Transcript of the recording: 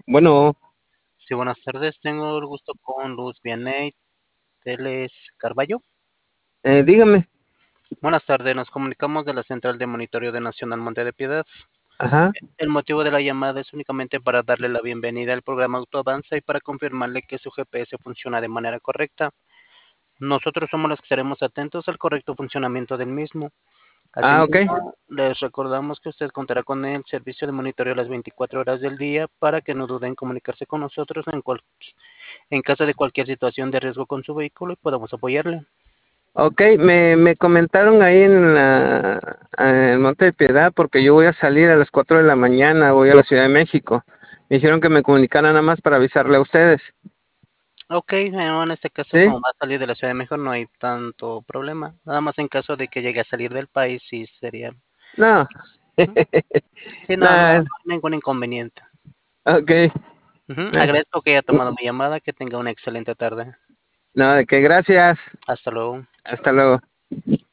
Bueno, Sí, buenas tardes. Tengo el gusto con Luz Vianey Teles Carballo. dígame. Buenas tardes. Nos comunicamos de la Central de Monitoreo de Nacional Monte de Piedad. Ajá. El motivo de la llamada es únicamente para darle la bienvenida al programa Autoavanza y para confirmarle que su GPS funciona de manera correcta. Nosotros somos los que estaremos atentos al correcto funcionamiento del mismo. Ah, ok. Asimismo, les recordamos que usted contará con el servicio de monitoreo las 24 horas del día para que no duden en comunicarse con nosotros en caso de cualquier situación de riesgo con su vehículo y podamos apoyarle. Ok, me comentaron ahí en Monte de Piedad porque yo voy a salir a las 4 de la mañana, voy a la Ciudad de México. Me dijeron que me comunicara nada más para avisarle a ustedes. Ok, en este caso, ¿Sí? como va a salir de la Ciudad de México, no hay tanto problema. Nada más en caso de que llegue a salir del país, sí sería. No. Ujú. Sí, no, no, no Nada, hay ningún inconveniente. ok. Ujú. Eh, Agradezco que haya tomado mi llamada. Que tenga una excelente tarde. No, de qué, gracias. Hasta luego. Hasta luego.